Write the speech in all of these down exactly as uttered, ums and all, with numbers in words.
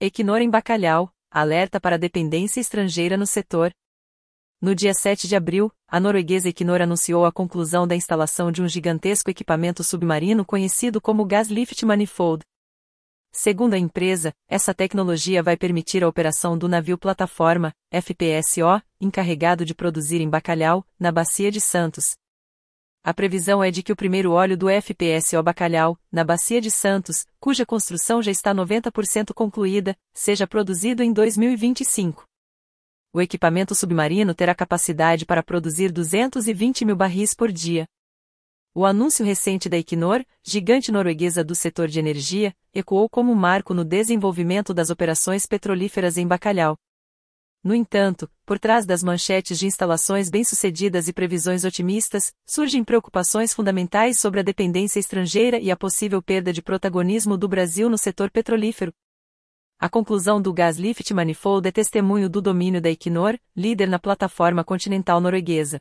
Equinor em Bacalhau, alerta para dependência estrangeira no setor. No dia sete de abril, a norueguesa Equinor anunciou a conclusão da instalação de um gigantesco equipamento submarino conhecido como Gas Lift Manifold. Segundo a empresa, essa tecnologia vai permitir a operação do navio plataforma, F P S O, encarregado de produzir em Bacalhau, na Bacia de Santos. A previsão é de que o primeiro óleo do F P S O Bacalhau, na Bacia de Santos, cuja construção já está noventa por cento concluída, seja produzido em dois mil e vinte e cinco. O equipamento submarino terá capacidade para produzir duzentos e vinte mil barris por dia. O anúncio recente da Equinor, gigante norueguesa do setor de energia, ecoou como um marco no desenvolvimento das operações petrolíferas em Bacalhau. No entanto, por trás das manchetes de instalações bem-sucedidas e previsões otimistas, surgem preocupações fundamentais sobre a dependência estrangeira e a possível perda de protagonismo do Brasil no setor petrolífero. A conclusão do Gas Lift Manifold é testemunho do domínio da Equinor, líder na plataforma continental norueguesa.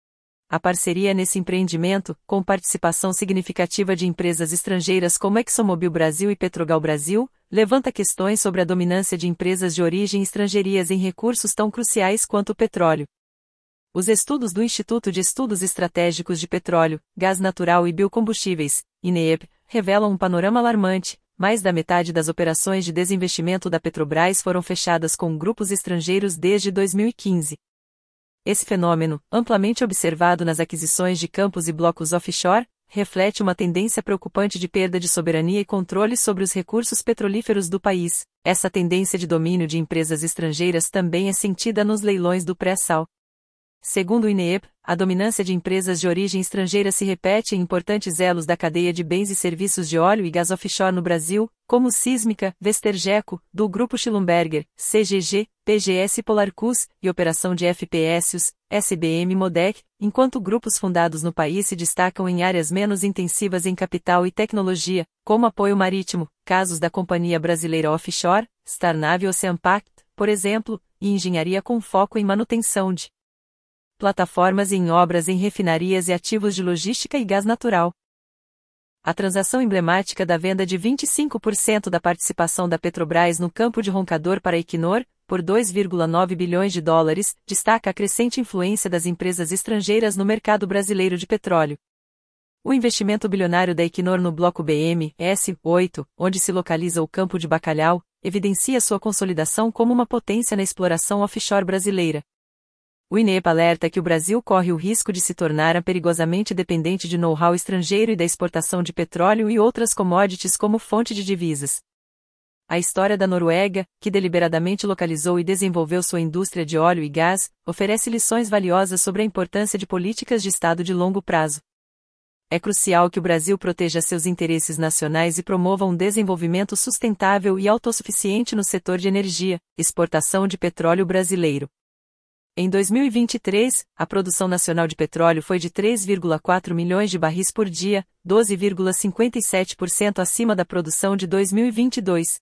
A parceria nesse empreendimento, com participação significativa de empresas estrangeiras como ExxonMobil Brasil e Petrogal Brasil, levanta questões sobre a dominância de empresas de origem estrangeiras em recursos tão cruciais quanto o petróleo. Os estudos do Instituto de Estudos Estratégicos de Petróleo, Gás Natural e Biocombustíveis, I N E B, revelam um panorama alarmante. Mais da metade das operações de desinvestimento da Petrobras foram fechadas com grupos estrangeiros desde dois mil e quinze. Esse fenômeno, amplamente observado nas aquisições de campos e blocos offshore, reflete uma tendência preocupante de perda de soberania e controle sobre os recursos petrolíferos do país. Essa tendência de domínio de empresas estrangeiras também é sentida nos leilões do pré-sal. Segundo o I N E B, a dominância de empresas de origem estrangeira se repete em importantes elos da cadeia de bens e serviços de óleo e gás offshore no Brasil, como Sísmica, Vestergeco, do Grupo Schlumberger, C G G, P G S Polarcus, e operação de F P S Os, S B M Modec, enquanto grupos fundados no país se destacam em áreas menos intensivas em capital e tecnologia, como apoio marítimo, casos da Companhia Brasileira Offshore, Starnave Oceanpact, por exemplo, e engenharia com foco em manutenção de plataformas e em obras em refinarias e ativos de logística e gás natural. A transação emblemática da venda de vinte e cinco por cento da participação da Petrobras no campo de Roncador para a Equinor, por dois vírgula nove bilhões de dólares, destaca a crescente influência das empresas estrangeiras no mercado brasileiro de petróleo. O investimento bilionário da Equinor no bloco B M S oito, onde se localiza o campo de Bacalhau, evidencia sua consolidação como uma potência na exploração offshore brasileira. O I N E B alerta que o Brasil corre o risco de se tornar perigosamente dependente de know-how estrangeiro e da exportação de petróleo e outras commodities como fonte de divisas. A história da Noruega, que deliberadamente localizou e desenvolveu sua indústria de óleo e gás, oferece lições valiosas sobre a importância de políticas de Estado de longo prazo. É crucial que o Brasil proteja seus interesses nacionais e promova um desenvolvimento sustentável e autossuficiente no setor de energia, exportação de petróleo brasileiro. Em dois mil e vinte e três, a produção nacional de petróleo foi de três vírgula quatro milhões de barris por dia, doze vírgula cinquenta e sete por cento acima da produção de dois mil e vinte e dois.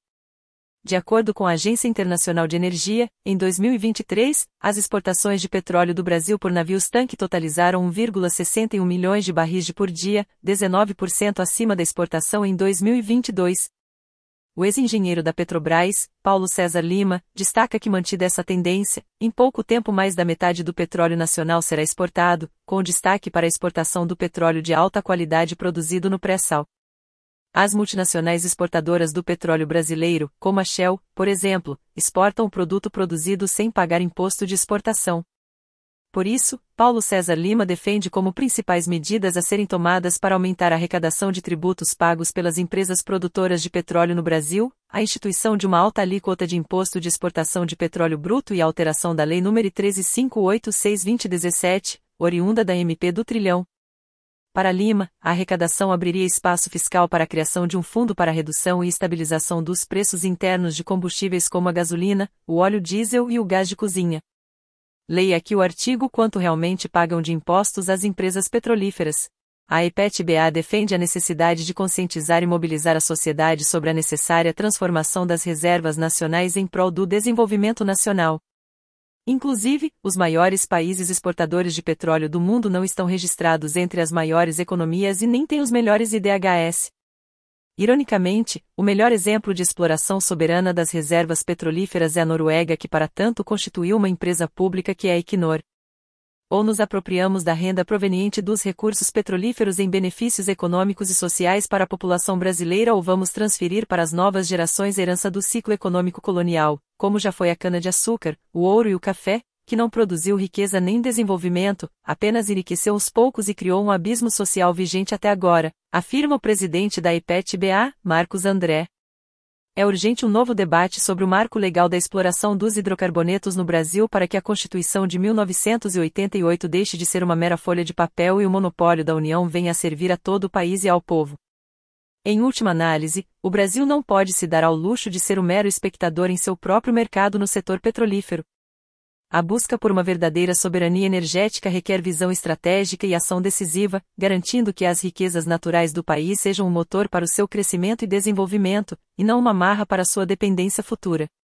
De acordo com a Agência Internacional de Energia, em dois mil e vinte e três, as exportações de petróleo do Brasil por navios-tanque totalizaram um vírgula sessenta e um milhões de barris de por dia, dezenove por cento acima da exportação em dois mil e vinte e dois. O ex-engenheiro da Petrobras, Paulo César Lima, destaca que mantida essa tendência, em pouco tempo mais da metade do petróleo nacional será exportado, com destaque para a exportação do petróleo de alta qualidade produzido no pré-sal. As multinacionais exportadoras do petróleo brasileiro, como a Shell, por exemplo, exportam o produto produzido sem pagar imposto de exportação. Por isso, Paulo César Lima defende como principais medidas a serem tomadas para aumentar a arrecadação de tributos pagos pelas empresas produtoras de petróleo no Brasil, a instituição de uma alta alíquota de imposto de exportação de petróleo bruto e a alteração da Lei nº treze mil quinhentos e oitenta e seis barra dois mil e dezessete, oriunda da M P do Trilhão. Para Lima, a arrecadação abriria espaço fiscal para a criação de um fundo para a redução e estabilização dos preços internos de combustíveis como a gasolina, o óleo diesel e o gás de cozinha. Leia aqui o artigo Quanto realmente pagam de impostos as empresas petrolíferas. A E P E T-B A defende a necessidade de conscientizar e mobilizar a sociedade sobre a necessária transformação das reservas nacionais em prol do desenvolvimento nacional. Inclusive, os maiores países exportadores de petróleo do mundo não estão registrados entre as maiores economias e nem têm os melhores I D H S. Ironicamente, o melhor exemplo de exploração soberana das reservas petrolíferas é a Noruega, que para tanto constituiu uma empresa pública que é a Equinor. Ou nos apropriamos da renda proveniente dos recursos petrolíferos em benefícios econômicos e sociais para a população brasileira, ou vamos transferir para as novas gerações a herança do ciclo econômico colonial, como já foi a cana-de-açúcar, o ouro e o café, que não produziu riqueza nem desenvolvimento, apenas enriqueceu os poucos e criou um abismo social vigente até agora, afirma o presidente da I P E T B A, Marcos André. É urgente um novo debate sobre o marco legal da exploração dos hidrocarbonetos no Brasil para que a Constituição de mil novecentos e oitenta e oito deixe de ser uma mera folha de papel e o monopólio da União venha a servir a todo o país e ao povo. Em última análise, o Brasil não pode se dar ao luxo de ser um mero espectador em seu próprio mercado no setor petrolífero. A busca por uma verdadeira soberania energética requer visão estratégica e ação decisiva, garantindo que as riquezas naturais do país sejam um motor para o seu crescimento e desenvolvimento, e não uma marra para sua dependência futura.